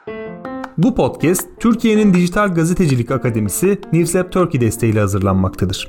Bu podcast, Türkiye'nin Dijital Gazetecilik Akademisi Newslab Turkey desteğiyle hazırlanmaktadır.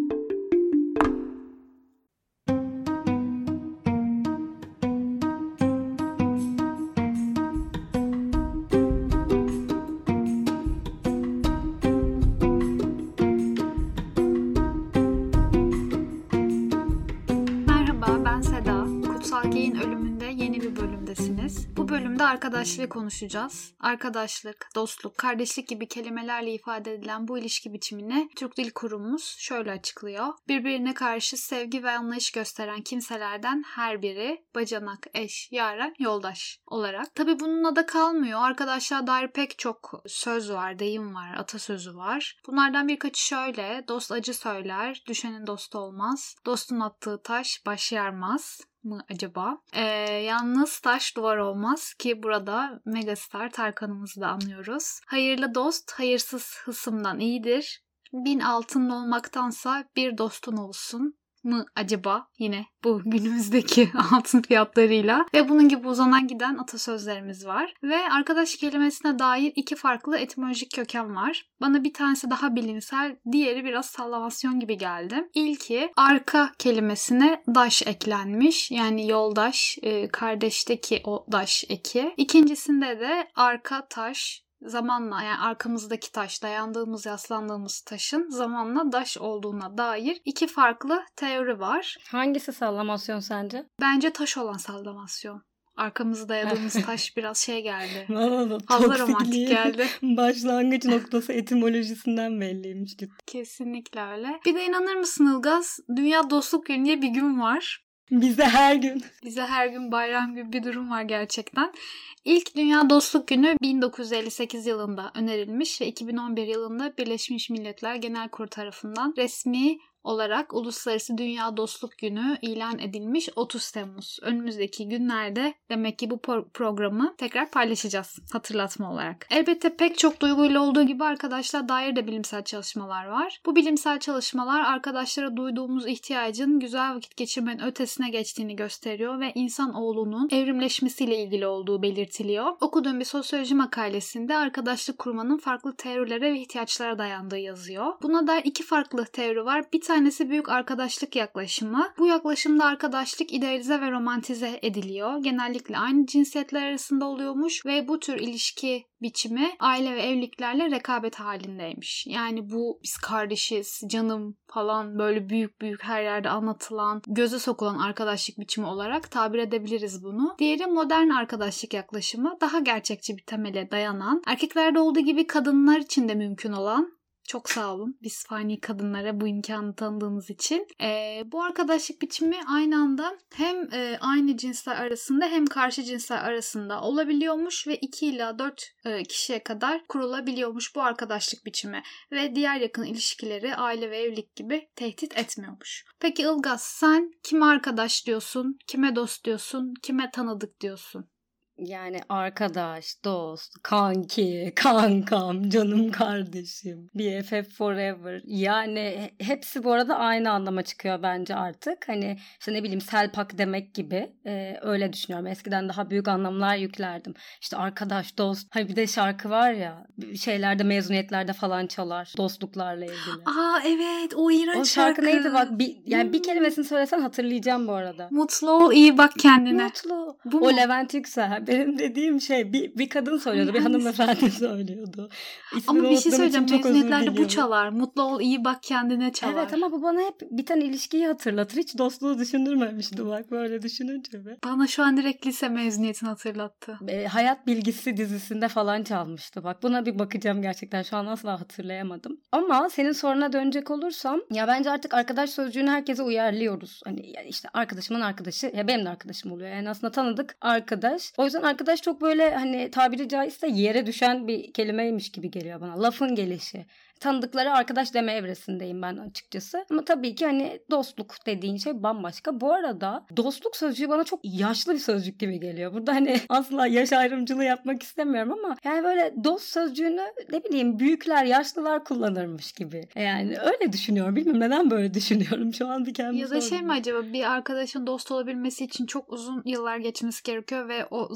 Merhaba, ben Seda. Kutsal Gey'in ölümünde yeni bir bölümdesiniz. Bu bölümde arkadaşlığı konuşacağız. Arkadaşlık, dostluk, kardeşlik gibi kelimelerle ifade edilen bu ilişki biçimini Türk Dil Kurumumuz şöyle açıklıyor. Birbirine karşı sevgi ve anlayış gösteren kimselerden her biri bacanak, eş, yaren, yoldaş olarak. Tabii bununla da kalmıyor. Arkadaşlığa dair pek çok söz var, deyim var, atasözü var. Bunlardan birkaçı şöyle: dost acı söyler, düşenin dostu olmaz. Dostun attığı taş baş yarmaz mı acaba? Yalnız taş duvar olmaz ki burada megastar Tarkan'ımızı da anlıyoruz. Hayırlı dost hayırsız hısımdan iyidir. 1000 altınlı olmaktansa bir dostun olsun mı acaba, yine bu günümüzdeki altın fiyatlarıyla. Ve bunun gibi uzanan giden atasözlerimiz var. Ve arkadaş kelimesine dair iki farklı etimolojik köken var. Bana bir tanesi daha bilimsel, diğeri biraz sallamasyon gibi geldi. İlki, arka kelimesine daş eklenmiş. Yani yoldaş, kardeşteki o daş eki. İkincisinde de arka taş, zamanla, yani arkamızdaki taş, dayandığımız, yaslandığımız taşın zamanla daş olduğuna dair iki farklı teori var. Hangisi sallamasyon sence? Bence taş olan sallamasyon. Arkamızı dayadığımız taş biraz şey geldi. Bana da fazla romantik geldi. Başlangıç noktası etimolojisinden belliymiş. Kesinlikle öyle. Bir de inanır mısın Ilgaz? Dünya Dostluk Günü diye bir gün var. Bize her gün. Bize her gün bayram gibi bir durum var gerçekten. İlk Dünya Dostluk Günü 1958 yılında önerilmiş ve 2011 yılında Birleşmiş Milletler Genel Kurulu tarafından resmi olarak Uluslararası Dünya Dostluk Günü ilan edilmiş 30 Temmuz. Önümüzdeki günlerde demek ki bu programı tekrar paylaşacağız hatırlatma olarak. Elbette pek çok duyguyla olduğu gibi arkadaşlar dair de bilimsel çalışmalar var. Bu bilimsel çalışmalar arkadaşlara duyduğumuz ihtiyacın güzel vakit geçirmenin ötesine geçtiğini gösteriyor ve insanoğlunun evrimleşmesiyle ilgili olduğu belirtiliyor. Okuduğum bir sosyoloji makalesinde arkadaşlık kurmanın farklı teorilere ve ihtiyaçlara dayandığı yazıyor. Buna dair iki farklı teori var. Bir tanesi büyük arkadaşlık yaklaşımı. Bu yaklaşımda arkadaşlık idealize ve romantize ediliyor. Genellikle aynı cinsiyetler arasında oluyormuş ve bu tür ilişki biçimi aile ve evliliklerle rekabet halindeymiş. Yani bu biz kardeşiz, canım falan böyle büyük büyük her yerde anlatılan, göze sokulan arkadaşlık biçimi olarak tabir edebiliriz bunu. Diğeri modern arkadaşlık yaklaşımı. Daha gerçekçi bir temele dayanan, erkeklerde olduğu gibi kadınlar için de mümkün olan. Çok sağ olun biz fani kadınlara bu imkanı tanıdığınız için. Bu arkadaşlık biçimi aynı anda hem aynı cinsler arasında hem karşı cinsler arasında olabiliyormuş ve 2 ila 4 kişiye kadar kurulabiliyormuş bu arkadaşlık biçimi. Ve diğer yakın ilişkileri aile ve evlilik gibi tehdit etmiyormuş. Peki Ilgaz, sen kime arkadaş diyorsun, kime dost diyorsun, kime tanıdık diyorsun? Yani arkadaş, dost, kanki, kankam, canım kardeşim, BFF forever. Yani hepsi bu arada aynı anlama çıkıyor bence artık. Hani işte ne bileyim selpak demek gibi öyle düşünüyorum. Eskiden daha büyük anlamlar yüklerdim. İşte arkadaş, dost. Hani bir de şarkı var ya, şeylerde, mezuniyetlerde falan çalar dostluklarla ilgili. Aa evet, o iğrenç o şarkı neydi bak? Yani bir kelimesini söylesen hatırlayacağım bu arada. Mutlu ol, iyi bak kendine. Mutlu. O Levent Yüksel. Benim dediğim şey bir kadın söylüyordu. Bir hanımefendi söylüyordu. İsmini ama bir şey söyleyeceğim. Mezuniyetlerde bu çalar. Mutlu ol, iyi bak kendine çalar. Evet ama bu bana hep biten ilişkiyi hatırlatır. Hiç dostluğu düşündürmemişti bak böyle düşününce be. Bana şu an direkt lise mezuniyetini hatırlattı. Hayat Bilgisi dizisinde falan çalmıştı. Bak buna bir bakacağım gerçekten. Şu an asla hatırlayamadım. Ama senin soruna dönecek olursam ya bence artık arkadaş sözcüğünü herkese uyarlıyoruz. Hani yani işte arkadaşımın arkadaşı ya benim de arkadaşım oluyor. Yani aslında tanıdık arkadaş. O yüzden arkadaş çok böyle hani tabiri caizse yere düşen bir kelimeymiş gibi geliyor bana. Lafın gelişi. Tanıdıkları arkadaş deme evresindeyim ben açıkçası. Ama tabii ki hani dostluk dediğin şey bambaşka. Bu arada dostluk sözcüğü bana çok yaşlı bir sözcük gibi geliyor. Burada hani asla yaş ayrımcılığı yapmak istemiyorum ama yani böyle dost sözcüğünü ne bileyim büyükler, yaşlılar kullanırmış gibi. Yani öyle düşünüyorum. Bilmiyorum neden böyle düşünüyorum. Şu an bir kendimi ya da şey mi acaba, bir arkadaşın dost olabilmesi için çok uzun yıllar geçmesi gerekiyor ve o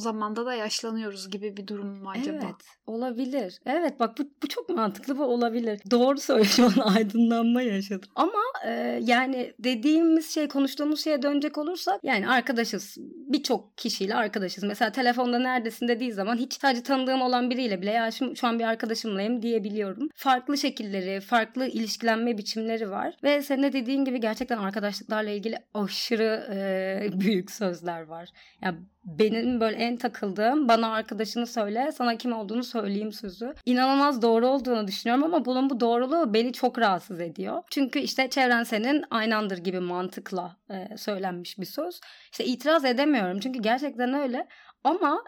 zamanda da yaşlanıyoruz gibi bir durum mu acaba? Evet, olabilir. Evet, bak bu çok mantıklı ve olabilir. Doğru söylüyorsun, aydınlanma yaşadım. Ama yani dediğimiz şey, konuştuğumuz şeye dönecek olursak, yani arkadaşız. Birçok kişiyle arkadaşız. Mesela telefonda neredesin dediği zaman hiç sadece tanıdığım olan biriyle bile ya şu an bir arkadaşımlayım diyebiliyorum. Farklı şekilleri, farklı ilişkilenme biçimleri var. Ve senin de dediğin gibi gerçekten arkadaşlıklarla ilgili aşırı büyük sözler var. Ya benim böyle en takıldığım, bana arkadaşını söyle, sana kim olduğunu söyleyeyim sözü. İnanılmaz doğru olduğunu düşünüyorum ama bunun bu doğruluğu beni çok rahatsız ediyor. Çünkü işte çevren senin aynandır gibi mantıkla söylenmiş bir söz. İşte itiraz edemiyorum çünkü gerçekten öyle. Ama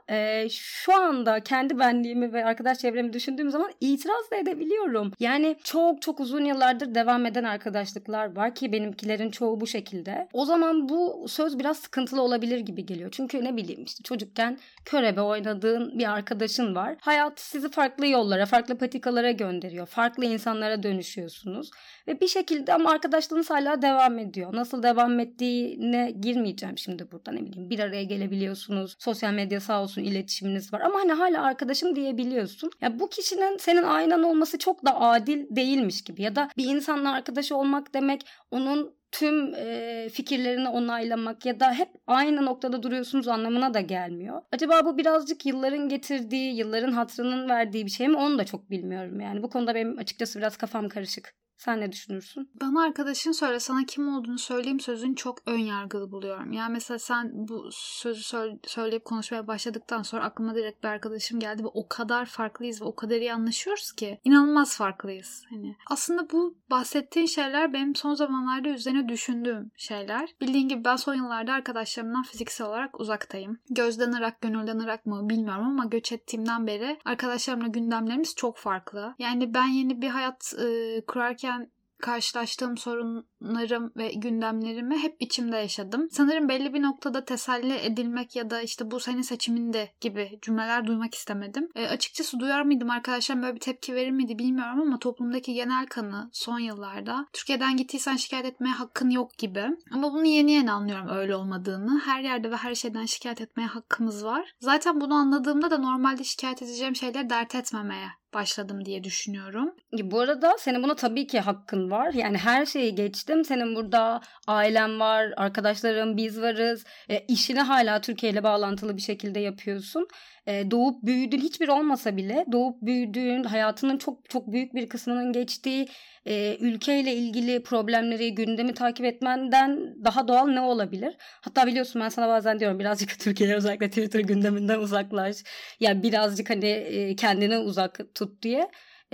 şu anda kendi benliğimi ve arkadaş çevremi düşündüğüm zaman itiraz da edebiliyorum. Yani çok çok uzun yıllardır devam eden arkadaşlıklar var ki benimkilerin çoğu bu şekilde. O zaman bu söz biraz sıkıntılı olabilir gibi geliyor. Çünkü ne bileyim işte çocukken körebe oynadığın bir arkadaşın var. Hayat sizi farklı yollara, farklı patikalara gönderiyor. Farklı insanlara dönüşüyorsunuz. Ve bir şekilde ama arkadaşlığınız hala devam ediyor. Nasıl devam ettiğine girmeyeceğim şimdi burada, ne bileyim. Bir araya gelebiliyorsunuz. Sosyal medya sağ olsun, iletişiminiz var. Ama hani hala arkadaşım diyebiliyorsun. Ya bu kişinin senin aynan olması çok da adil değilmiş gibi. Ya da bir insanla arkadaş olmak demek onun tüm fikirlerini onaylamak ya da hep aynı noktada duruyorsunuz anlamına da gelmiyor. Acaba bu birazcık yılların getirdiği, yılların hatırının verdiği bir şey mi? Onu da çok bilmiyorum yani. Bu konuda benim açıkçası biraz kafam karışık. Sen ne düşünürsün? Bana arkadaşın söyle, sana kim olduğunu söyleyeyim sözünü çok ön yargılı buluyorum. Yani mesela sen bu sözü söyleyip konuşmaya başladıktan sonra aklıma direkt bir arkadaşım geldi ve o kadar farklıyız ve o kadar iyi anlaşıyoruz ki. İnanılmaz farklıyız. Hani aslında bu bahsettiğin şeyler benim son zamanlarda üzerine düşündüğüm şeyler. Bildiğin gibi ben son yıllarda arkadaşlarımdan fiziksel olarak uzaktayım. Gözden ırak, gönülden ırak mı bilmiyorum ama göç ettiğimden beri arkadaşlarımla gündemlerimiz çok farklı. Yani ben yeni bir hayat kurarken karşılaştığım sorunlarım ve gündemlerimi hep içimde yaşadım. Sanırım belli bir noktada teselli edilmek ya da işte bu senin seçiminde gibi cümleler duymak istemedim. Açıkçası duyar mıydım, arkadaşlarım böyle bir tepki verir miydi bilmiyorum ama toplumdaki genel kanı son yıllarda Türkiye'den gittiysen şikayet etmeye hakkın yok gibi. Ama bunu yeni anlıyorum öyle olmadığını. Her yerde ve her şeyden şikayet etmeye hakkımız var. Zaten bunu anladığımda da normalde şikayet edeceğim şeyleri dert etmemeye başladım diye düşünüyorum. Bu arada senin buna tabii ki hakkın var. Yani her şeyi geçtim. Senin burada ailen var, arkadaşlarım, biz varız. İşini hala Türkiye ile bağlantılı bir şekilde yapıyorsun. Doğup büyüdüğün, hiçbir olmasa bile doğup büyüdüğün, hayatının çok çok büyük bir kısmının geçtiği ülkeyle ilgili problemleri, gündemi takip etmenden daha doğal ne olabilir? Hatta biliyorsun ben sana bazen diyorum birazcık Türkiye'ye, özellikle Twitter gündeminden uzaklaş. Yani birazcık hani kendini uzak tut diye.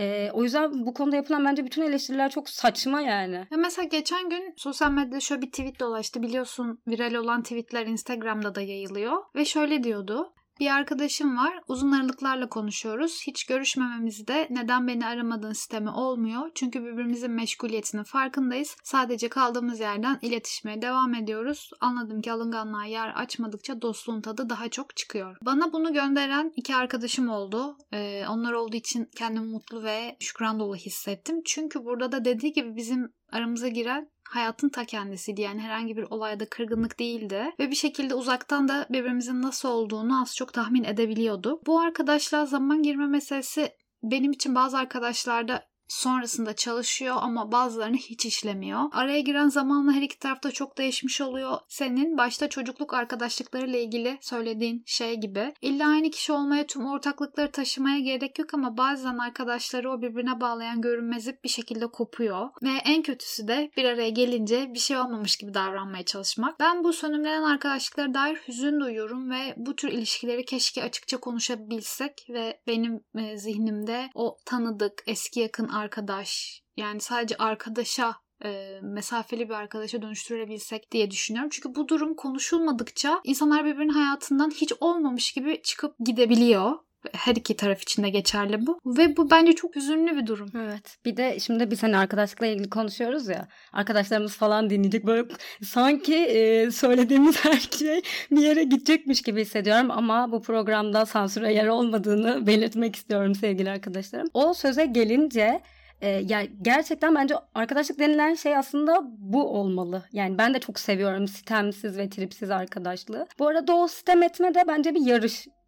O yüzden bu konuda yapılan bence bütün eleştiriler çok saçma yani. Ya mesela geçen gün sosyal medyada şöyle bir tweet dolaştı. Biliyorsun viral olan tweetler Instagram'da da yayılıyor. Ve şöyle diyordu. Bir arkadaşım var. Uzun aralıklarla konuşuyoruz. Hiç görüşmememizde neden beni aramadığın sistemi olmuyor. Çünkü birbirimizin meşguliyetinin farkındayız. Sadece kaldığımız yerden iletişmeye devam ediyoruz. Anladım ki alınganlığa yer açmadıkça dostluğun tadı daha çok çıkıyor. Bana bunu gönderen iki arkadaşım oldu. Onlar olduğu için kendimi mutlu ve şükran dolu hissettim. Çünkü burada da dediği gibi bizim aramıza giren hayatın ta kendisiydi. Yani herhangi bir olayda kırgınlık değildi. Ve bir şekilde uzaktan da birbirimizin nasıl olduğunu az çok tahmin edebiliyordu. Bu arkadaşla zaman girme meselesi benim için bazı arkadaşlarda sonrasında çalışıyor ama bazılarını hiç işlemiyor. Araya giren zamanla her iki tarafta çok değişmiş oluyor. Senin başta çocukluk arkadaşlıklarıyla ilgili söylediğin şey gibi. İlla aynı kişi olmaya, tüm ortaklıkları taşımaya gerek yok ama bazen arkadaşları o birbirine bağlayan görünmezlik bir şekilde kopuyor. Ve en kötüsü de bir araya gelince bir şey olmamış gibi davranmaya çalışmak. Ben bu sönümlenen arkadaşlıklara dair hüzün duyuyorum ve bu tür ilişkileri keşke açıkça konuşabilsek ve benim zihnimde o tanıdık, eski yakın arkadaş, yani sadece arkadaşa, mesafeli bir arkadaşa dönüştürebilsek diye düşünüyorum. Çünkü bu durum konuşulmadıkça insanlar birbirinin hayatından hiç olmamış gibi çıkıp gidebiliyor. Her iki taraf için de geçerli bu. Ve bu bence çok hüzünlü bir durum. Evet. Bir de şimdi biz hani arkadaşlıkla ilgili konuşuyoruz ya. Arkadaşlarımız falan dinleyecek. Böyle sanki söylediğimiz her şey bir yere gidecekmiş gibi hissediyorum. Ama bu programda sansüre yer olmadığını belirtmek istiyorum sevgili arkadaşlarım. O söze gelince yani gerçekten bence arkadaşlık denilen şey aslında bu olmalı. Yani ben de çok seviyorum sitemsiz ve tripsiz arkadaşlığı. Bu arada o sitem etme de bence bir yarış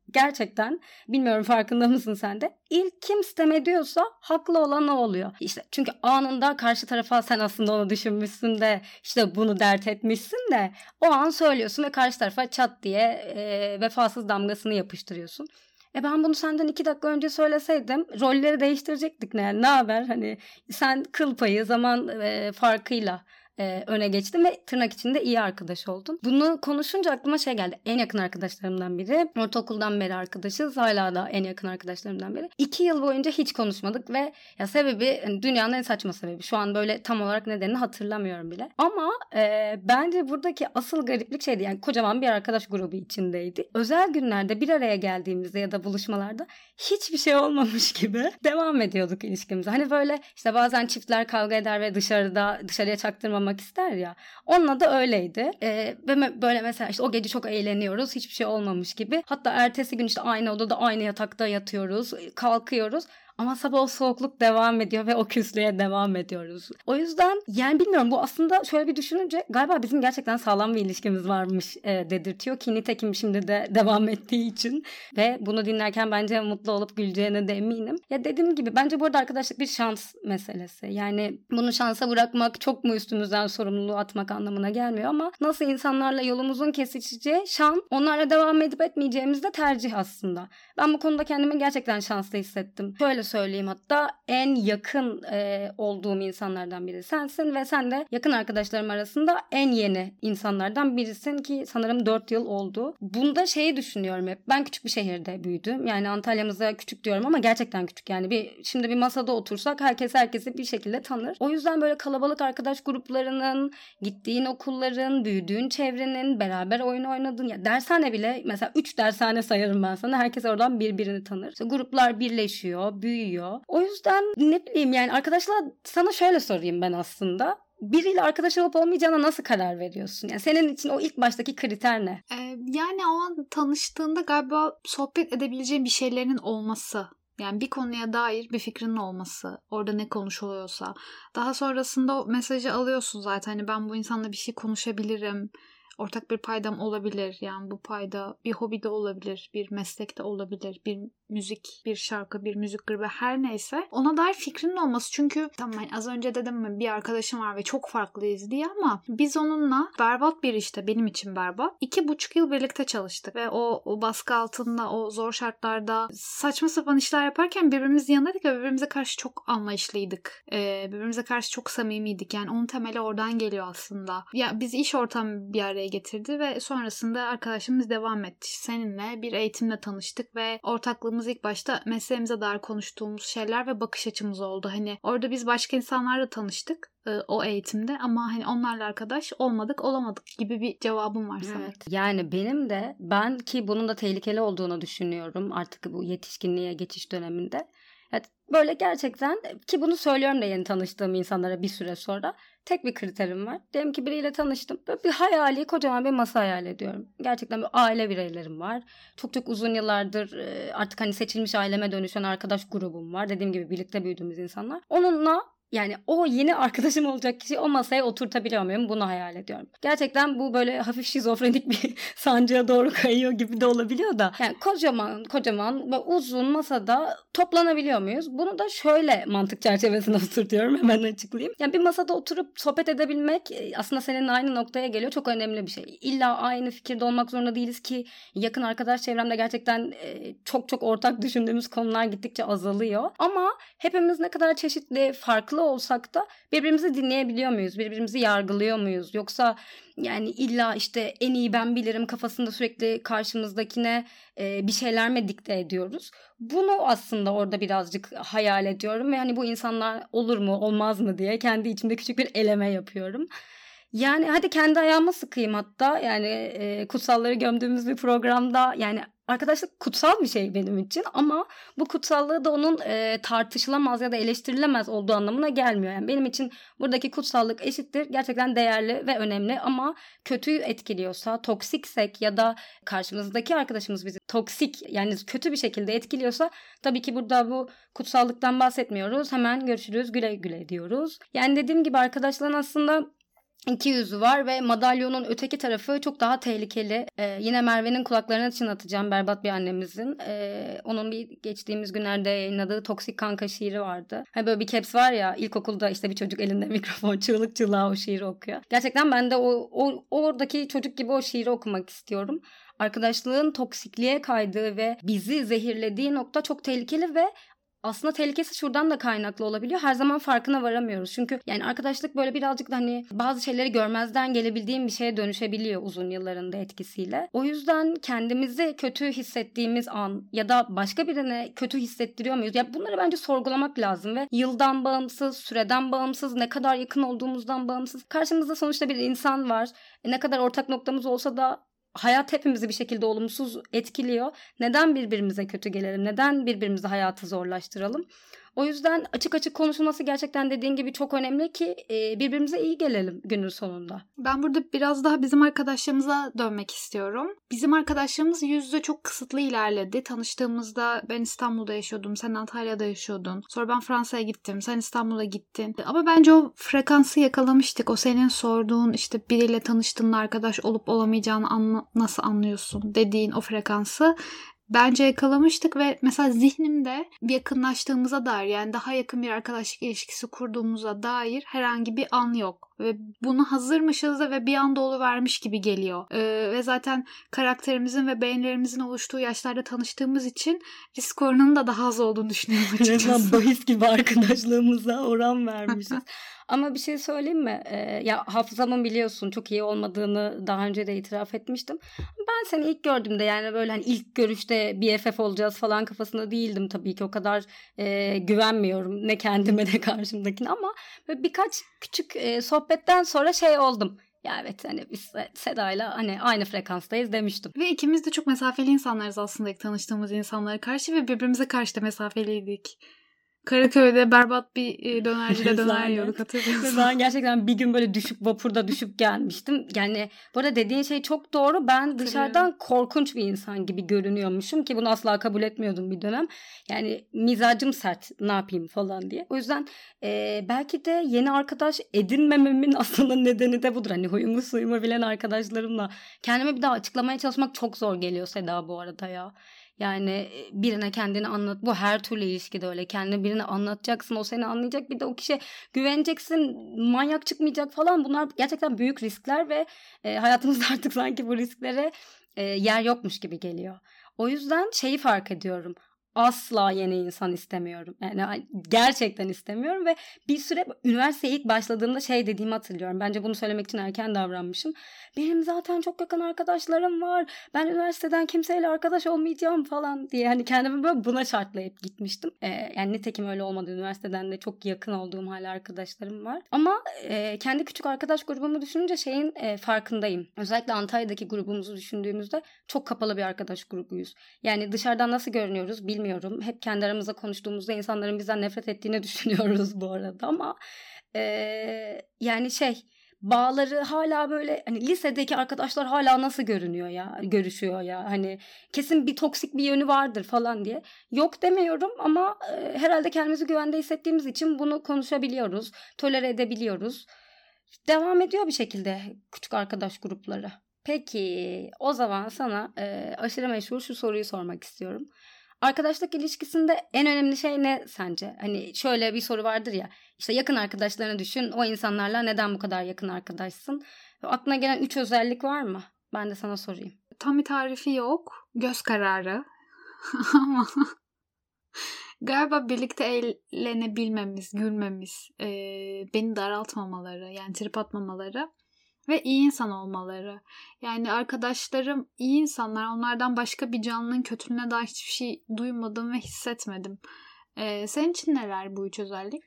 Gerçekten bilmiyorum farkında mısın sen de? İlk kim sitem ediyorsa haklı olan o oluyor. İşte çünkü anında karşı tarafa sen aslında onu düşünmüşsün de işte bunu dert etmişsin de o an söylüyorsun ve karşı tarafa çat diye vefasız damgasını yapıştırıyorsun. Ben bunu senden 2 dakika önce söyleseydim rolleri değiştirecektik ne haber? Hani sen kıl payı zaman farkıyla öne geçtin ve tırnak içinde iyi arkadaş oldun. Bunu konuşunca aklıma şey geldi. En yakın arkadaşlarımdan biri. Ortaokuldan beri arkadaşız. Hala da en yakın arkadaşlarımdan biri. 2 yıl boyunca hiç konuşmadık ve ya sebebi dünyanın en saçma sebebi. Şu an böyle tam olarak nedenini hatırlamıyorum bile. Ama bence buradaki asıl gariplik şeydi. Yani kocaman bir arkadaş grubu içindeydi. Özel günlerde bir araya geldiğimizde ya da buluşmalarda hiçbir şey olmamış gibi devam ediyorduk ilişkimize. Hani böyle işte bazen çiftler kavga eder ve dışarıya çaktırmamak ister ya. Onunla da öyleydi. Ve böyle mesela işte o gece çok eğleniyoruz. Hiçbir şey olmamış gibi. Hatta ertesi gün işte aynı odada aynı yatakta yatıyoruz. Kalkıyoruz. Ama sabah o soğukluk devam ediyor ve o küslüğe devam ediyoruz. O yüzden yani bilmiyorum, bu aslında şöyle bir düşününce galiba bizim gerçekten sağlam bir ilişkimiz varmış dedirtiyor ki nitekim şimdi de devam ettiği için ve bunu dinlerken bence mutlu olup güleceğine de eminim. Ya dediğim gibi bence bu arada arkadaşlık bir şans meselesi. Yani bunu şansa bırakmak çok mu üstümüzden sorumluluğu atmak anlamına gelmiyor ama nasıl insanlarla yolumuzun kesişeceği şan, onlarla devam edip etmeyeceğimiz de tercih aslında. Ben bu konuda kendimi gerçekten şanslı hissettim. Şöyle söyleyeyim, hatta en yakın olduğum insanlardan biri sensin ve sen de yakın arkadaşlarım arasında en yeni insanlardan birisin ki sanırım 4 yıl oldu. Bunda şeyi düşünüyorum hep. Ben küçük bir şehirde büyüdüm. Yani Antalya'mıza küçük diyorum ama gerçekten küçük. Yani şimdi bir masada otursak herkesi bir şekilde tanır. O yüzden böyle kalabalık arkadaş gruplarının, gittiğin okulların, büyüdüğün çevrenin, beraber oyun oynadığın, ya dershane bile mesela 3 dershane sayarım ben sana. Herkes oradan birbirini tanır. İşte gruplar birleşiyor, büyüyor. O yüzden ne bileyim yani arkadaşlar, sana şöyle sorayım ben aslında. Biriyle arkadaş olup olmayacağına nasıl karar veriyorsun? Yani senin için o ilk baştaki kriter ne? Yani o an tanıştığında galiba sohbet edebileceğin bir şeylerin olması. Yani bir konuya dair bir fikrinin olması. Orada ne konuşuluyorsa. Daha sonrasında o mesajı alıyorsun zaten. Hani ben bu insanla bir şey konuşabilirim. Ortak bir paydam olabilir. Yani bu payda bir hobi de olabilir, bir meslek de olabilir, bir müzik, bir şarkı, bir müzik grubu, her neyse. Ona dair fikrinin olması. Çünkü tamam, hani az önce dedim mi, bir arkadaşım var ve çok farklıyız diye ama biz onunla berbat bir işte, benim için berbat, 2,5 yıl birlikte çalıştık ve o baskı altında, o zor şartlarda saçma sapan işler yaparken birbirimizin yanındaydık ve birbirimize karşı çok anlayışlıydık. Birbirimize karşı çok samimiydik. Yani onun temeli oradan geliyor aslında. Ya biz iş ortamı bir araya getirdi ve sonrasında arkadaşımız devam etti. Seninle bir eğitimle tanıştık ve ortaklığımız ilk başta mesleğimize dair konuştuğumuz şeyler ve bakış açımız oldu. Hani orada biz başka insanlarla tanıştık o eğitimde ama hani onlarla arkadaş olamadık gibi bir cevabım var sanırım. Evet. Yani benim de, ben ki bunun da tehlikeli olduğunu düşünüyorum artık bu yetişkinliğe geçiş döneminde. Evet, böyle gerçekten, ki bunu söylüyorum da yeni tanıştığım insanlara bir süre sonra, tek bir kriterim var. Diyelim ki biriyle tanıştım. Böyle bir hayali, kocaman bir masa hayal ediyorum. Gerçekten bir aile bireylerim var. Çok çok uzun yıllardır artık hani seçilmiş aileme dönüşen arkadaş grubum var. Dediğim gibi birlikte büyüdüğümüz insanlar. Onunla, yani o yeni arkadaşım olacak kişiyi o masaya oturtabiliyor muyum? Bunu hayal ediyorum. Gerçekten bu böyle hafif şizofrenik bir sancıya doğru kayıyor gibi de olabiliyor da. Yani kocaman ve uzun masada toplanabiliyor muyuz? Bunu da şöyle mantık çerçevesine oturtuyorum. Hemen açıklayayım. Yani bir masada oturup sohbet edebilmek aslında seninle aynı noktaya geliyor. Çok önemli bir şey. İlla aynı fikirde olmak zorunda değiliz ki yakın arkadaş çevremde gerçekten çok çok ortak düşündüğümüz konular gittikçe azalıyor. Ama hepimiz ne kadar çeşitli, farklı olsak da birbirimizi dinleyebiliyor muyuz? Birbirimizi yargılıyor muyuz? Yoksa yani illa işte en iyi ben bilirim kafasında sürekli karşımızdakine bir şeyler mi dikte ediyoruz? Bunu aslında orada birazcık hayal ediyorum ve hani bu insanlar olur mu olmaz mı diye kendi içimde küçük bir eleme yapıyorum. Yani hadi kendi ayağıma sıkayım hatta, yani kutsalları gömdüğümüz bir programda, yani arkadaşlık kutsal bir şey benim için ama bu kutsallığı da onun tartışılamaz ya da eleştirilemez olduğu anlamına gelmiyor. Yani benim için buradaki kutsallık eşittir, gerçekten değerli ve önemli ama kötüyü etkiliyorsa, toksiksek ya da karşımızdaki arkadaşımız bizi toksik, yani kötü bir şekilde etkiliyorsa tabii ki burada bu kutsallıktan bahsetmiyoruz. Hemen görüşürüz, güle güle diyoruz. Yani dediğim gibi arkadaşların aslında İki yüzü var ve madalyonun öteki tarafı çok daha tehlikeli. Yine Merve'nin kulaklarına çınlatacağım, berbat bir annemizin. Onun bir geçtiğimiz günlerde yayınladığı Toksik Kanka şiiri vardı. Hani böyle bir caps var ya, ilkokulda işte bir çocuk elinde mikrofon çığlık çığlığa o şiiri okuyor. Gerçekten ben de oradaki çocuk gibi o şiiri okumak istiyorum. Arkadaşlığın toksikliğe kaydığı ve bizi zehirlediği nokta çok tehlikeli ve aslında tehlikesi şuradan da kaynaklı olabiliyor. Her zaman farkına varamıyoruz. Çünkü yani arkadaşlık böyle birazcık da hani bazı şeyleri görmezden gelebildiğim bir şeye dönüşebiliyor uzun yılların da etkisiyle. O yüzden kendimizi kötü hissettiğimiz an ya da başka birine kötü hissettiriyor muyuz? Ya bunları bence sorgulamak lazım ve yıldan bağımsız, süreden bağımsız, ne kadar yakın olduğumuzdan bağımsız. Karşımızda sonuçta bir insan var. Ne kadar ortak noktamız olsa da hayat hepimizi bir şekilde olumsuz etkiliyor. Neden birbirimize kötü gelelim? Neden birbirimize hayatı zorlaştıralım? O yüzden açık açık konuşulması gerçekten dediğin gibi çok önemli ki birbirimize iyi gelelim günün sonunda. Ben burada biraz daha bizim arkadaşlarımıza dönmek istiyorum. Bizim arkadaşlarımız yüz yüze çok kısıtlı ilerledi. Tanıştığımızda ben İstanbul'da yaşıyordum, sen Antalya'da yaşıyordun. Sonra ben Fransa'ya gittim, sen İstanbul'a gittin. Ama bence o frekansı yakalamıştık. O senin sorduğun işte biriyle tanıştığında arkadaş olup olamayacağını nasıl anlıyorsun dediğin o frekansı bence yakalamıştık ve mesela zihnimde yakınlaştığımıza dair, yani daha yakın bir arkadaşlık ilişkisi kurduğumuza dair herhangi bir an yok. Ve buna hazırmışız da ve bir anda oluvermiş gibi geliyor. Ve zaten karakterimizin ve beğenilerimizin oluştuğu yaşlarda tanıştığımız için risk oranının da daha az olduğunu düşünüyorum açıkçası. Resmen bahis gibi arkadaşlığımıza oran vermişiz. Ama bir şey söyleyeyim mi? Ya hafızamın biliyorsun çok iyi olmadığını daha önce de itiraf etmiştim. Ben seni ilk gördüğümde yani böyle hani ilk görüşte BFF olacağız falan kafasında değildim tabii ki. O kadar güvenmiyorum ne kendime ne karşımdakine ama böyle birkaç küçük sohbetten sonra şey oldum. Ya evet hani biz Seda'yla hani aynı frekanstayız demiştim. Ve ikimiz de çok mesafeli insanlarız aslında ilk tanıştığımız insanlara karşı ve birbirimize karşı da mesafeliydik. Karaköy'de berbat bir dönercide döner yiyorduk, hatırlıyorsun. Ben gerçekten bir gün böyle vapurda düşüp gelmiştim. Yani bu arada dediğin şey çok doğru. Ben dışarıdan korkunç bir insan gibi görünüyormuşum ki bunu asla kabul etmiyordum bir dönem. Yani mizacım sert, ne yapayım falan diye. O yüzden belki de yeni arkadaş edinmememin aslında nedeni de budur. Hani huyumu suyumu bilen arkadaşlarımla kendime bir daha açıklamaya çalışmak çok zor geliyor Seda bu arada ya. Yani birine kendini anlat. Bu her türlü ilişkide öyle. Kendini birine anlatacaksın. O seni anlayacak. Bir de o kişiye güveneceksin. Manyak çıkmayacak falan. Bunlar gerçekten büyük riskler ve hayatımızda artık sanki bu risklere yer yokmuş gibi geliyor. O yüzden şeyi fark ediyorum. Asla yeni insan istemiyorum. Yani gerçekten istemiyorum ve bir süre üniversiteye ilk başladığımda şey dediğimi hatırlıyorum. Bence bunu söylemek için erken davranmışım. Benim zaten çok yakın arkadaşlarım var. Ben üniversiteden kimseyle arkadaş olmayacağım falan diye. Hani kendimi böyle buna şartlayıp gitmiştim. Yani nitekim öyle olmadı. Üniversiteden de çok yakın olduğum hala arkadaşlarım var. Ama kendi küçük arkadaş grubumu düşününce şeyin farkındayım. Özellikle Antalya'daki grubumuzu düşündüğümüzde çok kapalı bir arkadaş grubuyuz. Yani dışarıdan nasıl görünüyoruz bilmiyorum. Hep kendi aramızda konuştuğumuzda insanların bizden nefret ettiğini düşünüyoruz bu arada ama yani bağları hala böyle hani lisedeki arkadaşlar hala nasıl görüşüyor ya hani kesin bir toksik bir yönü vardır falan diye. Yok demiyorum ama herhalde kendimizi güvende hissettiğimiz için bunu konuşabiliyoruz, tolere edebiliyoruz. Devam ediyor bir şekilde küçük arkadaş grupları. Peki o zaman sana aşırı meşhur şu soruyu sormak istiyorum. Arkadaşlık ilişkisinde en önemli şey ne sence? Hani şöyle bir soru vardır ya. İşte yakın arkadaşlarını düşün. O insanlarla neden bu kadar yakın arkadaşsın? Aklına gelen 3 özellik var mı? Ben de sana sorayım. Tam bir tarifi yok. Göz kararı. Ama galiba birlikte eğlenebilmemiz, gülmemiz, beni daraltmamaları, yani trip atmamaları ve iyi insan olmaları. Yani arkadaşlarım iyi insanlar. Onlardan başka bir canlının kötülüğüne dair hiçbir şey duymadım ve hissetmedim. Senin için neler bu 3 özellik?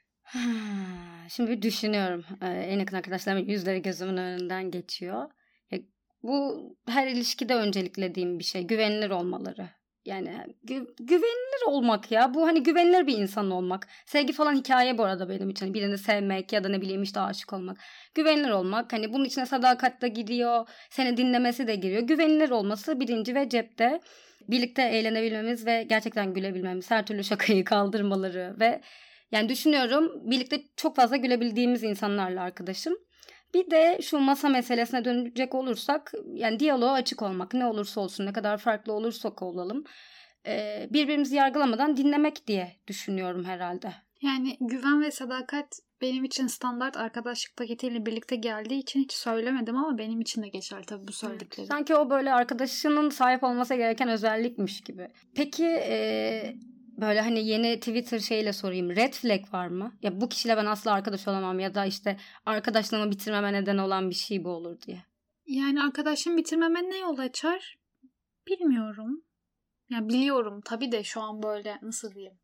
Şimdi bir düşünüyorum. En yakın arkadaşlarımın yüzleri gözümün önünden geçiyor. Bu her ilişkide önceliklediğim bir şey. Güvenilir olmaları. Yani güvenilir olmak ya. Bu hani güvenilir bir insan olmak. Sevgi falan hikaye bu arada benim için. Birini sevmek ya da ne bileyim işte aşık olmak. Güvenilir olmak. Hani bunun içine sadakat da giriyor. Seni dinlemesi de giriyor. Güvenilir olması birinci ve cepte. Birlikte eğlenebilmemiz ve gerçekten gülebilmemiz. Her türlü şakayı kaldırmaları ve yani düşünüyorum birlikte çok fazla gülebildiğimiz insanlarla arkadaşım. Bir de şu masa meselesine dönecek olursak yani diyaloğa açık olmak, ne olursa olsun, ne kadar farklı olursak olalım birbirimizi yargılamadan dinlemek diye düşünüyorum herhalde. Yani güven ve sadakat benim için standart arkadaşlık paketiyle birlikte geldiği için hiç söylemedim ama benim için de geçerli tabii bu söyledikleri. Sanki o böyle arkadaşının sahip olması gereken özellikmiş gibi. Peki böyle hani yeni Twitter şeyle sorayım. Red flag var mı? Ya bu kişiyle ben asla arkadaş olamam ya da işte arkadaşlığımı bitirmeme neden olan bir şey bu olur diye. Yani arkadaşım bitirmeme ne yol açar? Bilmiyorum. Ya biliyorum tabii de şu an böyle nasıl diyeyim?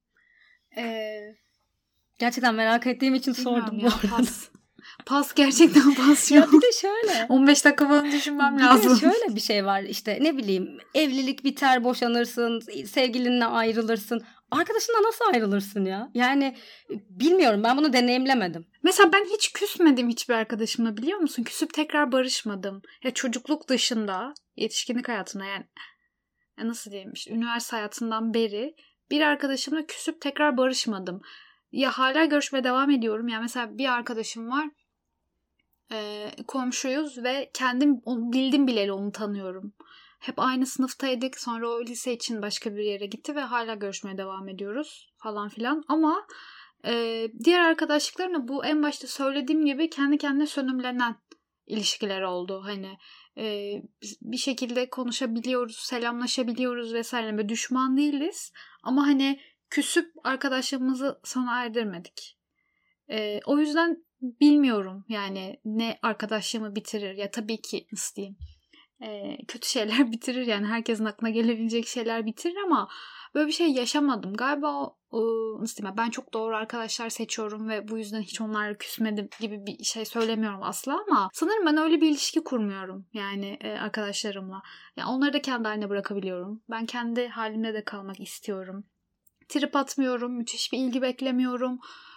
Gerçekten merak ettiğim için sordum bu arada. Pas gerçekten pas ya bir de şöyle. 15 dakika falan düşünmem lazım. Bir de şöyle bir şey var işte ne bileyim evlilik biter boşanırsın sevgilinle ayrılırsın. Arkadaşınla nasıl ayrılırsın ya? Yani bilmiyorum ben bunu deneyimlemedim. Mesela ben hiç küsmedim hiçbir arkadaşımla biliyor musun? Küsüp tekrar barışmadım. Ya çocukluk dışında yetişkinlik hayatında yani nasıl diyeyim işte üniversite hayatından beri bir arkadaşımla küsüp tekrar barışmadım. Ya hala görüşmeye devam ediyorum. Yani mesela bir arkadaşım var. Komşuyuz ve kendim bildim bileli onu tanıyorum. Hep aynı sınıftaydık. Sonra o lise için başka bir yere gitti ve hala görüşmeye devam ediyoruz falan filan. Ama diğer arkadaşlıklarımla bu en başta söylediğim gibi kendi kendine sönümlenen ilişkiler oldu. Hani bir şekilde konuşabiliyoruz, selamlaşabiliyoruz vesaire. Böyle düşman değiliz. Ama hani küsüp arkadaşlığımızı sona erdirmedik. O yüzden bilmiyorum yani ne arkadaşlığımı bitirir. Ya tabii ki nasıl diyeyim kötü şeyler bitirir yani herkesin aklına gelebilecek şeyler bitirir ama böyle bir şey yaşamadım. Galiba nasıl diyeyim ben çok doğru arkadaşlar seçiyorum ve bu yüzden hiç onlarla küsmedim gibi bir şey söylemiyorum asla ama sanırım ben öyle bir ilişki kurmuyorum yani arkadaşlarımla. Yani onları da kendi haline bırakabiliyorum. Ben kendi halimde de kalmak istiyorum. Trip atmıyorum, müthiş bir ilgi beklemiyorum.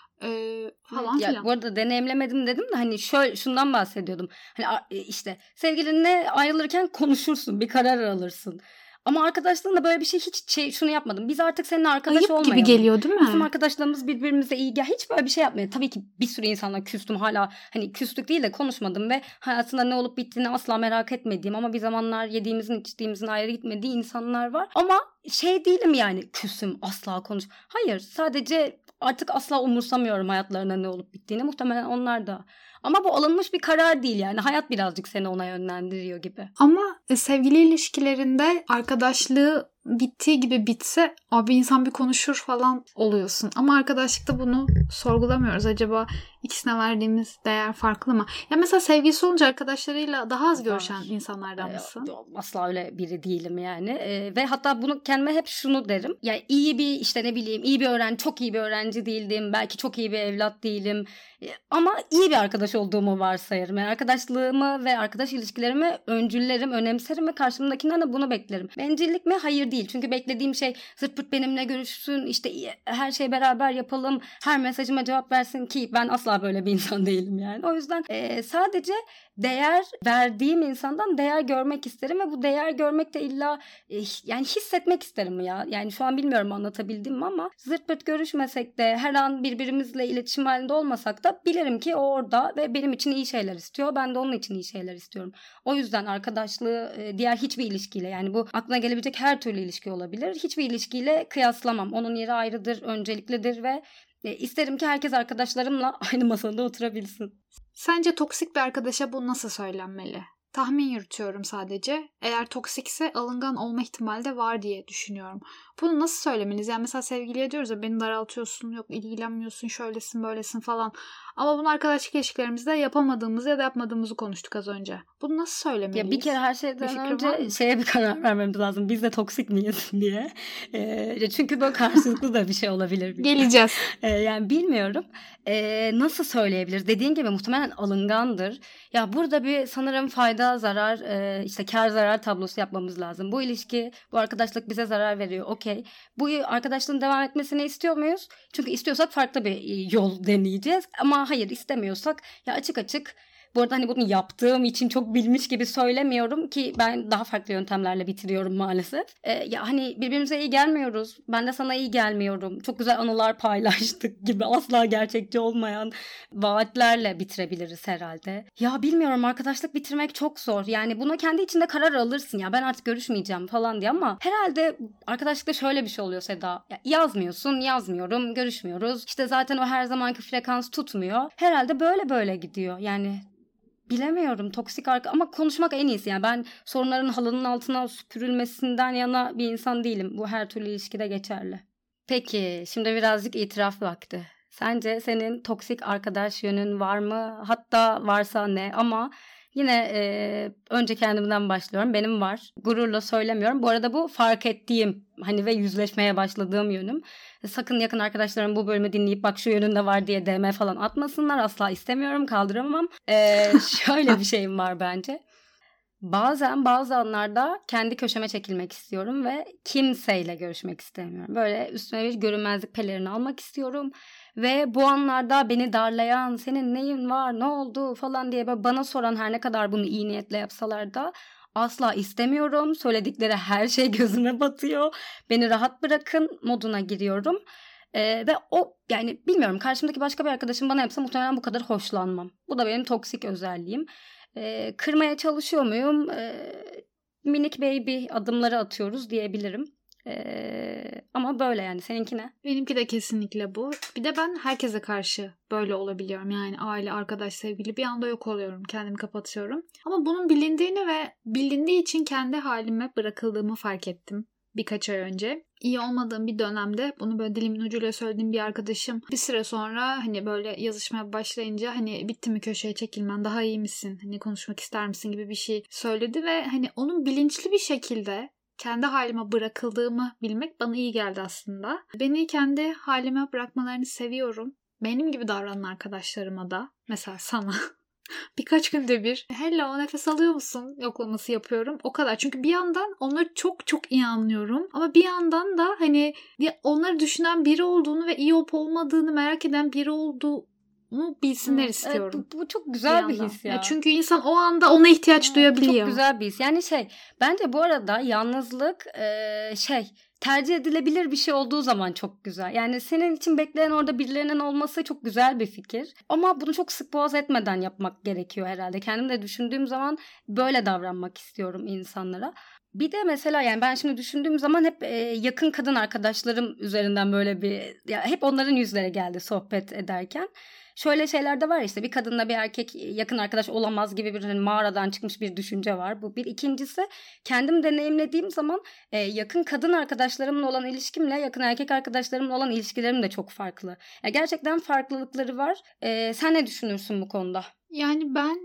Falan ya, filan. Bu arada deneyimlemedim dedim de hani şundan bahsediyordum. Hani işte sevgilinle ayrılırken konuşursun, bir karar alırsın. Ama arkadaşlığında böyle bir şey hiç şunu yapmadım. Biz artık seninle arkadaş ayıp olmayalım. gibi geliyor değil mi? Bizim arkadaşlarımız birbirimize iyi. Ya hiç böyle bir şey yapmıyor. Tabii ki bir sürü insanla küstüm hala. Hani küstük değil de konuşmadım ve hayatında ne olup bittiğini asla merak etmediğim ama bir zamanlar yediğimizin içtiğimizin ayrı gitmediği insanlar var. Ama değilim yani küsüm asla konuş. Hayır sadece artık asla umursamıyorum hayatlarına ne olup bittiğini. Muhtemelen onlar da. Ama bu alınmış bir karar değil yani. Hayat birazcık seni ona yönlendiriyor gibi. Ama sevgili ilişkilerinde arkadaşlığı bittiği gibi bitse abi insan bir konuşur falan oluyorsun. Ama arkadaşlıkta bunu sorgulamıyoruz. Acaba ikisine verdiğimiz değer farklı mı? Ya mesela sevgilisi olunca arkadaşlarıyla daha az görüşen insanlardan mısın? Asla öyle biri değilim yani. Ve hatta bunu kendime hep şunu derim. Yani iyi bir işte ne bileyim iyi bir öğrenci, çok iyi bir öğrenci değildim. Belki çok iyi bir evlat değilim. Ama iyi bir arkadaş olduğumu varsayarım. Yani arkadaşlığımı ve arkadaş ilişkilerimi öncüllerim, önemserim ve karşımdakinden de bunu beklerim. Bencillik mi? Hayır değil. Çünkü beklediğim şey zırt pırt benimle görüşsün, işte her şeyi beraber yapalım, her mesajıma cevap versin ki ben asla böyle bir insan değilim yani. O yüzden sadece değer verdiğim insandan değer görmek isterim ve bu değer görmek de illa yani hissetmek isterim ya. Yani şu an bilmiyorum anlatabildim mi ama zırt pırt görüşmesek de her an birbirimizle iletişim halinde olmasak da bilirim ki o orada ve benim için iyi şeyler istiyor. Ben de onun için iyi şeyler istiyorum. O yüzden arkadaşlığı diğer hiçbir ilişkiyle yani bu aklına gelebilecek her türlü ilişki olabilir. Hiçbir ilişkiyle kıyaslamam. Onun yeri ayrıdır, önceliklidir ve isterim ki herkes arkadaşlarımla aynı masada oturabilsin. Sence toksik bir arkadaşa bu nasıl söylenmeli? Tahmin yürütüyorum sadece. Eğer toksikse alıngan olma ihtimali de var diye düşünüyorum. Bunu nasıl söylemeliyiz? Yani mesela sevgiliye diyoruz ya beni daraltıyorsun, yok ilgilenmiyorsun, şöylesin, böylesin falan. Ama bunu arkadaşlık ilişkilerimizde yapamadığımızı ya da yapmadığımızı konuştuk az önce. Bunu nasıl söylemeliyiz? Ya bir kere her şeyden önce şeye bir karar vermemiz lazım. Biz de toksik miyiz diye. Çünkü böyle karşılıklı da bir şey olabilir. Geleceğiz. Yani bilmiyorum. Nasıl söyleyebilir? Dediğin gibi muhtemelen alıngandır. Ya burada bir sanırım fayda zarar işte kar zarar tablosu yapmamız lazım. Bu ilişki, bu arkadaşlık bize zarar veriyor. Okey. Bu arkadaşlığın devam etmesini istiyor muyuz? Çünkü istiyorsak farklı bir yol deneyeceğiz. Ama hayır istemiyorsak ya açık açık Bu arada hani bunu yaptığım için çok bilmiş gibi söylemiyorum ki ben daha farklı yöntemlerle bitiriyorum maalesef. Ya hani birbirimize iyi gelmiyoruz. Ben de sana iyi gelmiyorum. Çok güzel anılar paylaştık gibi asla gerçekçi olmayan vaatlerle bitirebiliriz herhalde. Ya bilmiyorum, arkadaşlık bitirmek çok zor. Yani buna kendi içinde karar alırsın ya, ben artık görüşmeyeceğim falan diye, ama herhalde arkadaşlıkta şöyle bir şey oluyor Seda. Ya yazmıyorsun, yazmıyorum, görüşmüyoruz. İşte zaten o her zamanki frekans tutmuyor. Herhalde böyle gidiyor. Yani bilemiyorum, toksik ama konuşmak en iyisi. Yani ben sorunların halının altına süpürülmesinden yana bir insan değilim. Bu her türlü ilişkide geçerli. Peki şimdi birazcık itiraf vakti. Sence senin toksik arkadaş yönün var mı? Hatta varsa ne? Ama yine önce kendimden başlıyorum. Benim var. Gururla söylemiyorum. Bu arada bu fark ettiğim hani ve yüzleşmeye başladığım yönüm. Sakın yakın arkadaşlarım bu bölümü dinleyip bak şu yönünde var diye DM falan atmasınlar. Asla istemiyorum, kaldıramam. Şöyle bir şeyim var bence. Bazen bazı anlarda kendi köşeme çekilmek istiyorum ve kimseyle görüşmek istemiyorum. Böyle üstüme bir görünmezlik pelerini almak istiyorum. Ve bu anlarda beni darlayan, senin neyin var, ne oldu falan diye bana soran, her ne kadar bunu iyi niyetle yapsalar da asla istemiyorum. Söyledikleri her şey gözüme batıyor. Beni rahat bırakın moduna giriyorum. Ve o, yani bilmiyorum, karşımdaki başka bir arkadaşım bana yapsa muhtemelen bu kadar hoşlanmam. Bu da benim toksik özelliğim. Kırmaya çalışıyor muyum? Minik baby adımları atıyoruz diyebilirim. Ama böyle yani. Seninki ne? Benimki de kesinlikle bu. Bir de ben herkese karşı böyle olabiliyorum. Yani aile, arkadaş, sevgili, bir anda yok oluyorum. Kendimi kapatıyorum. Ama bunun bilindiğini ve bilindiği için kendi halime bırakıldığımı fark ettim birkaç ay önce. İyi olmadığım bir dönemde bunu böyle dilimin ucuyla söylediğim bir arkadaşım bir süre sonra hani böyle yazışmaya başlayınca hani bitti mi köşeye çekilmen, daha iyi misin, hani konuşmak ister misin gibi bir şey söyledi ve hani onun bilinçli bir şekilde kendi halime bırakıldığımı bilmek bana iyi geldi aslında. Beni kendi halime bırakmalarını seviyorum. Benim gibi davranan arkadaşlarıma da, mesela sana birkaç günde bir hello nefes alıyor musun yoklaması yapıyorum. O kadar. Çünkü bir yandan onları çok çok iyi anlıyorum. Ama bir yandan da hani onları düşünen biri olduğunu ve iyi olup olmadığını merak eden biri olduğunu bilsinler istiyorum. Evet, bu çok güzel bir his ya. Ya çünkü insan o anda ona ihtiyaç duyabiliyor. Çok güzel bir his. Yani bence bu arada yalnızlık tercih edilebilir bir şey olduğu zaman çok güzel. Yani senin için bekleyen orada birilerinin olması çok güzel bir fikir. Ama bunu çok sık boğaz etmeden yapmak gerekiyor herhalde. Kendim de düşündüğüm zaman böyle davranmak istiyorum insanlara. Bir de mesela yani ben şimdi düşündüğüm zaman hep yakın kadın arkadaşlarım üzerinden böyle hep onların yüzleri geldi sohbet ederken. Şöyle şeyler de var, işte bir kadınla bir erkek yakın arkadaş olamaz gibi bir hani mağaradan çıkmış bir düşünce var. Bu bir. İkincisi, kendim deneyimlediğim zaman yakın kadın arkadaşlarımla olan ilişkimle yakın erkek arkadaşlarımla olan ilişkilerim de çok farklı. Yani gerçekten farklılıkları var. Sen ne düşünürsün bu konuda? Yani ben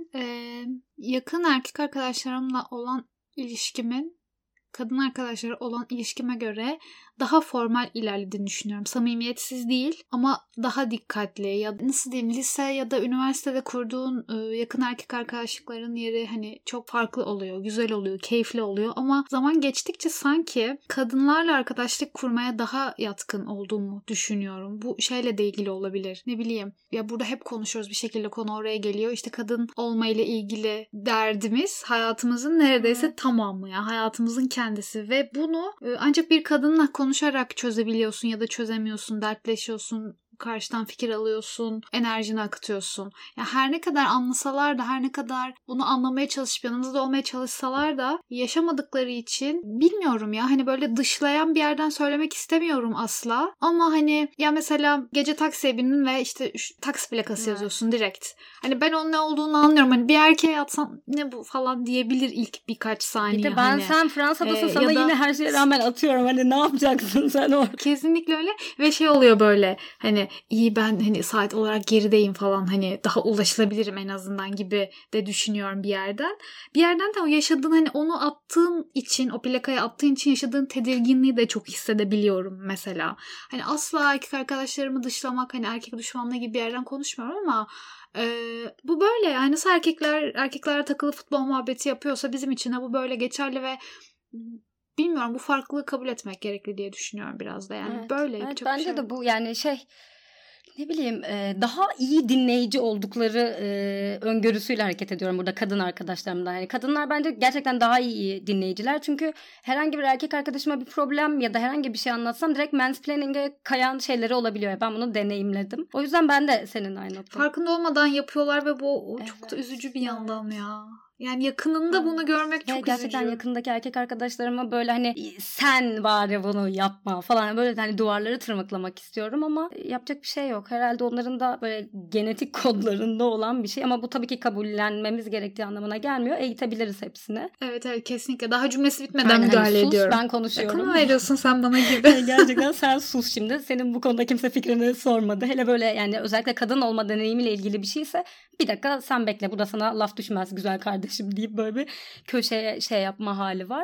yakın erkek arkadaşlarımla olan ilişkimin kadın arkadaşları olan ilişkime göre daha formal ilerlediğini düşünüyorum. Samimiyetsiz değil ama daha dikkatli, ya nasıl diyeyim, lise ya da üniversitede kurduğun yakın erkek arkadaşlıkların yeri hani çok farklı oluyor, güzel oluyor, keyifli oluyor ama zaman geçtikçe sanki kadınlarla arkadaşlık kurmaya daha yatkın olduğumu düşünüyorum. Bu şeyle de ilgili olabilir. Ne bileyim, ya burada hep konuşuyoruz, bir şekilde konu oraya geliyor. İşte kadın olmayla ilgili derdimiz hayatımızın neredeyse tamamı, ya hayatımızın kendisi ve bunu ancak bir kadınla konuşarak çözebiliyorsun ya da çözemiyorsun, dertleşiyorsun, karşıdan fikir alıyorsun, enerjini akıtıyorsun. Ya her ne kadar anlasalar da, her ne kadar bunu anlamaya çalışıp yanımızda olmaya çalışsalar da yaşamadıkları için bilmiyorum ya, hani böyle dışlayan bir yerden söylemek istemiyorum asla. Ama hani ya mesela gece taksiye bindin ve işte taksi plakası yazıyorsun direkt. Hani ben onun ne olduğunu anlıyorum. Hani bir erkeğe atsan ne bu falan diyebilir ilk birkaç saniye. Bir de ben hani. Sen Fransa'dasın sana yine her şeye rağmen atıyorum. Hani ne yapacaksın sen orada? Kesinlikle öyle ve oluyor böyle hani iyi, ben hani saat olarak gerideyim falan, hani daha ulaşılabilirim en azından gibi de düşünüyorum bir yerden. Bir yerden de o yaşadığın, hani onu attığın için, o plakaya attığın için yaşadığın tedirginliği de çok hissedebiliyorum mesela. Hani asla erkek arkadaşlarımı dışlamak, hani erkek düşmanlığı gibi bir yerden konuşmuyorum ama bu böyle yani. Nasıl erkekler takılı futbol muhabbeti yapıyorsa bizim için de bu böyle geçerli ve bilmiyorum, bu farklılığı kabul etmek gerekli diye düşünüyorum biraz da yani. Evet, böyle evet, yapacak bence bir şey de yok. bu yani ne bileyim daha iyi dinleyici oldukları öngörüsüyle hareket ediyorum burada kadın arkadaşlarımdan. Yani kadınlar bence gerçekten daha iyi dinleyiciler. Çünkü herhangi bir erkek arkadaşıma bir problem ya da herhangi bir şey anlatsam direkt mansplaining'e kayan şeyleri olabiliyor. Ben bunu deneyimledim. O yüzden ben de senin aynı nokta. Farkında olmadan yapıyorlar ve bu çok da üzücü bir yandan ya. Yani yakınında bunu görmek çok üzücü. Gerçekten yakındaki erkek arkadaşlarıma böyle hani sen bari bunu yapma falan böyle hani duvarları tırmıklamak istiyorum ama yapacak bir şey yok. Herhalde onların da böyle genetik kodlarında olan bir şey ama bu tabii ki kabullenmemiz gerektiği anlamına gelmiyor. Eğitebiliriz hepsini. Evet kesinlikle. Daha cümlesi bitmeden müdahale ediyorum. Ben konuşuyorum. Konu veriyorsun sen bana gibi. Gerçekten sen sus şimdi. Senin bu konuda kimse fikrini sormadı. Hele böyle yani özellikle kadın olma deneyimiyle ilgili bir şeyse bir dakika sen bekle burada sana laf düşmez güzel kardeşim deyip böyle bir köşeye şey yapma hali var.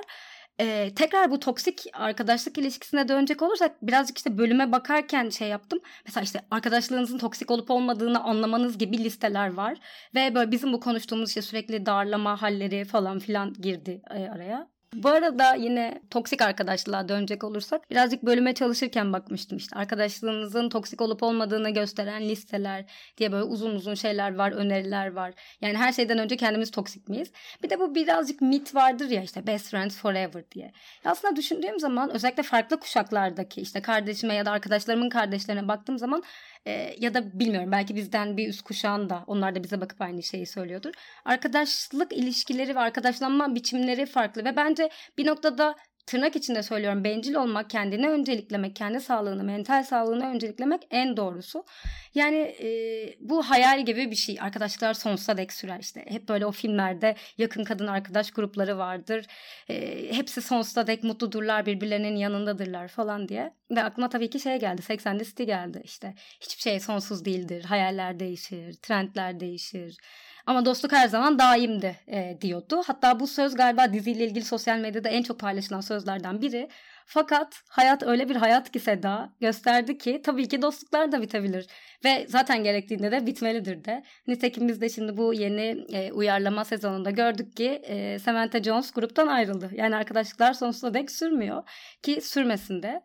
Tekrar bu toksik arkadaşlık ilişkisine dönecek olursak birazcık işte bölüme bakarken şey yaptım. Mesela işte arkadaşlığınızın toksik olup olmadığını anlamanız gibi listeler var. Ve böyle bizim bu konuştuğumuz işte sürekli darlama halleri falan filan girdi araya. Bu arada yine toksik arkadaşlığa dönecek olursak birazcık bölüme çalışırken bakmıştım işte arkadaşlığınızın toksik olup olmadığını gösteren listeler diye böyle uzun uzun şeyler var, öneriler var. Yani her şeyden önce kendimiz toksik miyiz? Bir de bu birazcık mit vardır ya işte best friends forever diye. Ya aslında düşündüğüm zaman özellikle farklı kuşaklardaki işte kardeşime ya da arkadaşlarımın kardeşlerine baktığım zaman ya da bilmiyorum belki bizden bir üst kuşağın da onlar da bize bakıp aynı şeyi söylüyordur. Arkadaşlık ilişkileri ve arkadaşlanma biçimleri farklı ve bence bir noktada tırnak içinde söylüyorum bencil olmak, kendini önceliklemek, kendi sağlığını, mental sağlığını önceliklemek en doğrusu. Yani bu hayal gibi bir şey. Arkadaşlıklar sonsuza dek sürer işte. Hep böyle o filmlerde yakın kadın arkadaş grupları vardır. Hepsi sonsuza dek mutludurlar, birbirlerinin yanındadırlar falan diye. Ve aklıma tabii ki şey geldi, Sex and the City geldi işte. Hiçbir şey sonsuz değildir, hayaller değişir, trendler değişir. Ama dostluk her zaman daimdi diyordu. Hatta bu söz galiba diziyle ilgili sosyal medyada en çok paylaşılan sözlerden biri. Fakat hayat öyle bir hayat ki Seda gösterdi ki tabii ki dostluklar da bitebilir. Ve zaten gerektiğinde de bitmelidir de. Nitekim biz de şimdi bu yeni uyarlama sezonunda gördük ki Samantha Jones gruptan ayrıldı. Yani arkadaşlıklar sonsuza dek sürmüyor ki sürmesin de.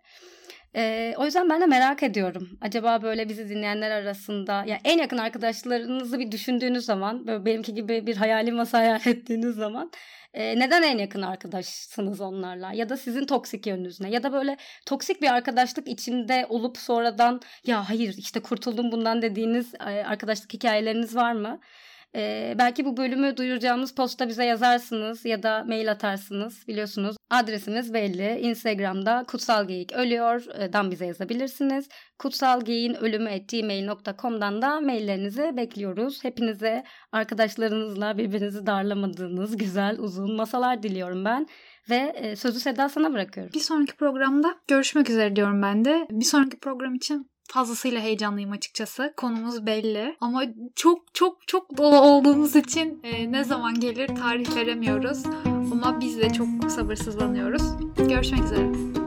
O yüzden ben de merak ediyorum. Acaba böyle bizi dinleyenler arasında yani en yakın arkadaşlarınızı bir düşündüğünüz zaman böyle benimki gibi bir hayali masa hayal ettiğiniz zaman neden en yakın arkadaşsınız onlarla? Ya da sizin toksik yönünüz ne? Ya da böyle toksik bir arkadaşlık içinde olup sonradan ya hayır işte kurtuldum bundan dediğiniz arkadaşlık hikayeleriniz var mı? Belki bu bölümü duyuracağımız posta bize yazarsınız ya da mail atarsınız biliyorsunuz. Adresimiz belli. Instagram'da Kutsal Geyik Ölüyor'dan bize yazabilirsiniz. kutsalgeyiğinölümü@gmail.com'dan da maillerinizi bekliyoruz. Hepinize arkadaşlarınızla birbirinizi darlamadığınız güzel uzun masalar diliyorum ben. Ve sözü Seda sana bırakıyorum. Bir sonraki programda görüşmek üzere diyorum ben de. Bir sonraki program için fazlasıyla heyecanlıyım açıkçası. Konumuz belli ama çok dolu olduğumuz için ne zaman gelir tarih veremiyoruz. Ama biz de çok sabırsızlanıyoruz. Görüşmek üzere.